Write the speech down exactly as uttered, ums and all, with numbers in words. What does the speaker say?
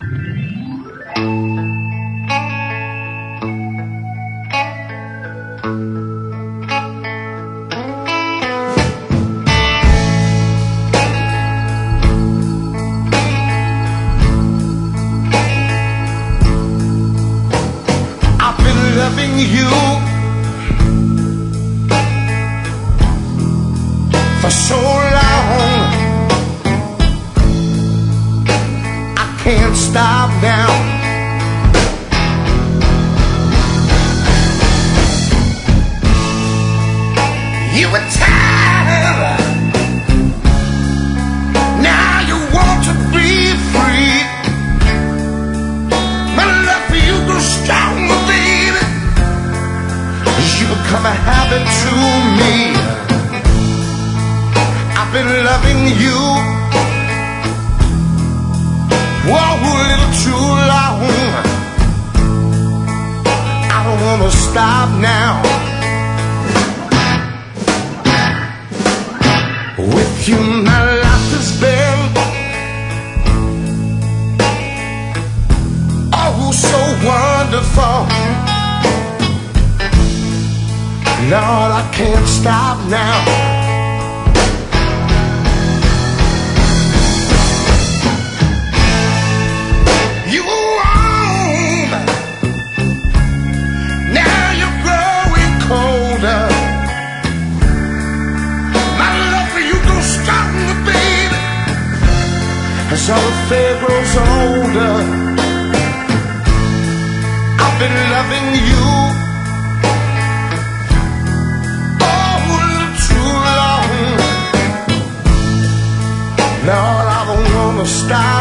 Loving you for so long, I can't stop now. You were tired, now you want to be free. My love for you grew stronger, baby. You become a habit to me. I've been loving you oh, a little too long. I don't wanna stop now. With you my life has been oh so wonderful. Lord, I can't stop now. You were warm, now you're growing colder. My love for you goes stronger, baby, as our affair grows older. I've been loving you Lord, I don't wanna stop.